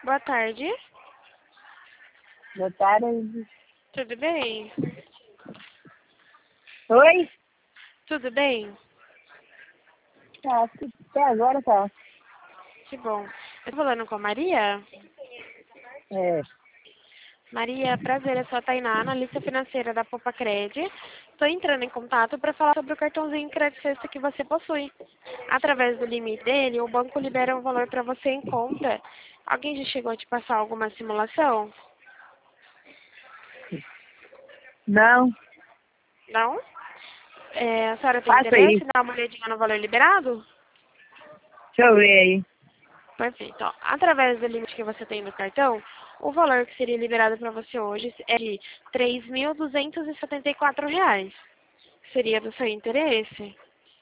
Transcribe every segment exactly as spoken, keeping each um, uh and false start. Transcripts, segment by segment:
Boa tarde. Boa tarde. Tudo bem? Oi? Tudo bem? Tá, até agora tá. Que bom. Eu tô falando com a Maria? É. Maria, prazer, eu sou a Tainá, analista financeira da Popa Cred. Estou entrando em contato para falar sobre o cartãozinho crédito sexta que você possui. Através do limite dele, o banco libera um valor para você em conta. Alguém já chegou a te passar alguma simulação? Não, Não? É, a senhora tem faça interesse aí. em dar uma olhadinha no valor liberado? Deixa eu ver aí. Perfeito. Ó, através do limite que você tem no cartão, o valor que seria liberado para você hoje é de três mil duzentos e setenta e quatro reais. Seria do seu interesse?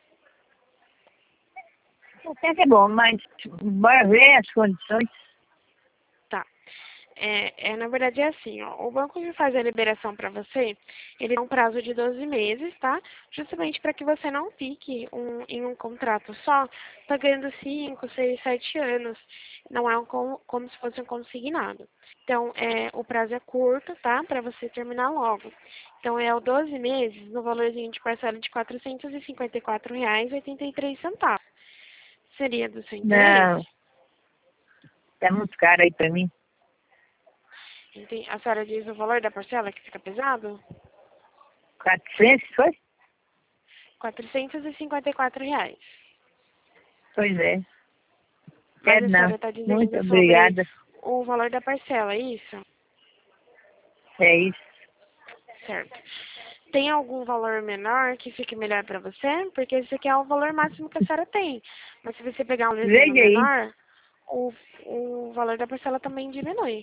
Até que é bom, mas bora ver as condições. Tá. É, é, na verdade é assim, ó, o banco que faz a liberação para você, ele dá um prazo de doze meses, tá? Justamente para que você não fique um, em um contrato só, pagando cinco, seis, sete anos. Não é um, como, como se fosse um consignado. Então, é, o prazo é curto, tá? Para você terminar logo. Então, é o doze meses, no valorzinho de parcela de quatrocentos e cinquenta e quatro reais e oitenta e três centavos. Seria do seu interesse? Não, tá muito caro aí pra mim. Enten- A senhora diz o valor da parcela que fica pesado? quatrocentos, foi? quatrocentos e cinquenta e quatro reais. Pois é. Mas Quero a não. senhora está Muito dizendo sobre obrigada. o valor da parcela, é isso? É isso. Certo. Tem algum valor menor que fique melhor para você? Porque esse aqui é o valor máximo que a senhora tem. Mas se você pegar um valorzinho Veja aí. menor, o, o valor da parcela também diminui.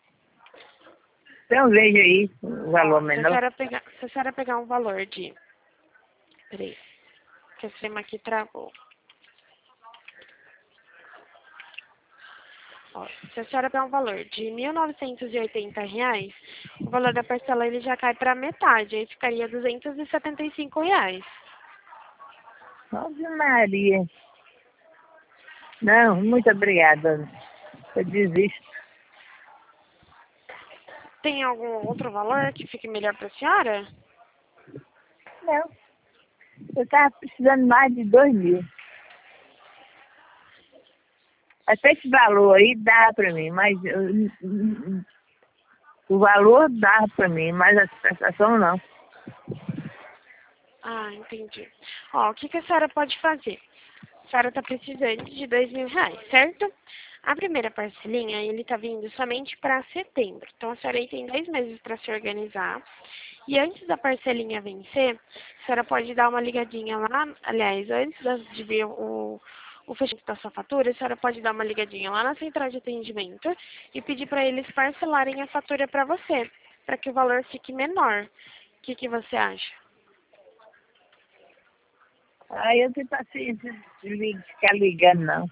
Então veja aí o valor Ó, se a menor. senhora pegar, se a senhora pegar um valor de... Peraí, que o sistema aqui travou. Ó, se a senhora pegar um valor de mil novecentos e oitenta reais, o valor da parcela ele já cai para metade, aí ficaria duzentos e setenta e cinco reais. Ave Maria. Não, muito obrigada. Eu desisto. Tem algum outro valor que fique melhor para a senhora? Não, eu tava precisando mais de dois mil. Até esse valor aí dá pra mim, mas eu- o valor dá pra mim, mas a prestação não. Ah, entendi. Ó, o que, que a senhora pode fazer? A senhora está precisando de dois mil reais, certo? A primeira parcelinha, ele está vindo somente para setembro. Então, a senhora aí tem dois meses para se organizar. E antes da parcelinha vencer, a senhora pode dar uma ligadinha lá. Aliás, antes das- de ver o, o fechamento da sua fatura, a senhora pode dar uma ligadinha lá na central de atendimento e pedir para eles parcelarem a fatura para você, para que o valor fique menor. O que, que você acha? Aí eu tenho paciência de li- ficar ligando, não.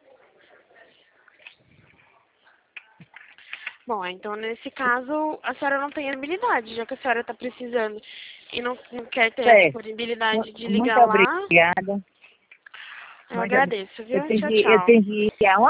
Bom, então nesse caso a senhora não tem habilidade, já que a senhora está precisando e não, não quer ter a Certo. disponibilidade de Muito ligar lá, obrigada. eu Muito ob- agradeço, Eu viu? tenho Tchau, que, eu tchau. tenho que ir aonde?